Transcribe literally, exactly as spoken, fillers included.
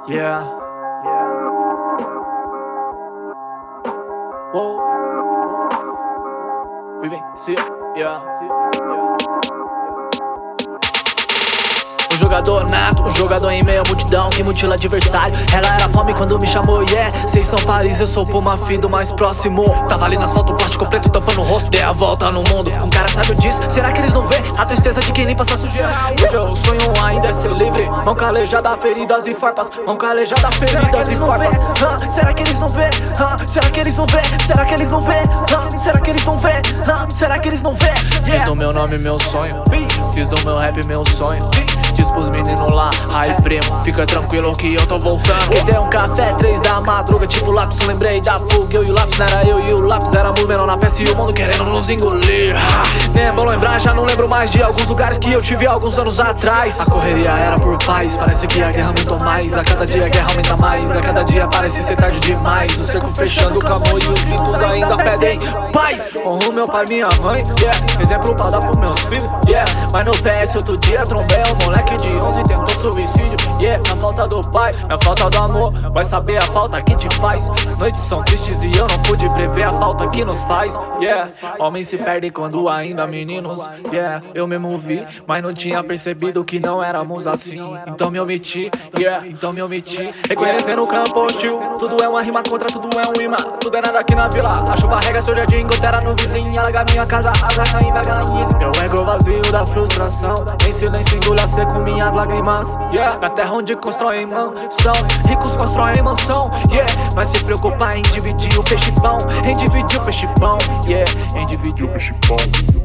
Yeah. Whoa. Vivencia. Yeah. Um jogador nato, um jogador em meio à multidão que mutila adversário. Ela era fome quando me chamou, yeah. Cês são Paris, eu sou Puma Fido mais próximo. Tava ali no asfalto, plástico preto tampando o rosto. Dei a volta no mundo, um cara sabe disso. Será que eles não vê a tristeza de quem limpa sua sujeira? Meu sonho ainda é ser livre. Mão calejada, feridas e farpas. Mão calejada, feridas e farpas. ah, Será que eles não vê? Ah, será que eles não vê? Será que eles não vê? Ah, será que eles não vê? Ah, será que eles não vê? Yeah. Fiz do meu nome meu sonho. Fiz do meu rap meu sonho. Diz pros meninos lá, ai primo, fica tranquilo que eu tô voltando. Que tem um café, três da madruga, tipo lápis, lembrei da fuga. Eu e o lápis, não era eu e o lápis, éramos menor na peça e o mundo querendo nos engolir. Nem é bom lembrar, já não lembro mais de alguns lugares que eu tive alguns anos atrás. A correria era por paz, parece que a guerra aumentou mais. A cada dia a guerra aumenta mais, a cada dia parece ser tarde demais. O cerco fechando, o clamor e os gritos ainda pedem paz. Honro meu pai, minha mãe, yeah. Exemplo pra dar pros meus filhos, yeah. Mas no P S outro dia trombei um moleque de onze tentou suicídio, yeah. Na falta do pai, na falta do amor, vai saber a falta que te faz. Noites são tristes e eu não pude prever a falta que nos faz, yeah. Homens se perdem quando ainda meninos, yeah. Eu mesmo vi, mas não tinha percebido que não éramos assim. Então me omiti, yeah. Então me omiti. Reconhecendo o campo hostil, tudo é uma rima contra, tudo é um imã. Tudo é nada aqui na vila, a chuva rega seu jardim, gotera no vizinho, alaga minha casa, asa caindo a galinhice. Meu ego vazio da frustração, em silêncio engula seco minhas lágrimas, yeah. Na terra onde constroem mansão, ricos constroem mansão, yeah. Vai se preocupar em dividir o peixe pão, em dividir o peixe pão, yeah. Em dividir o peixe pão.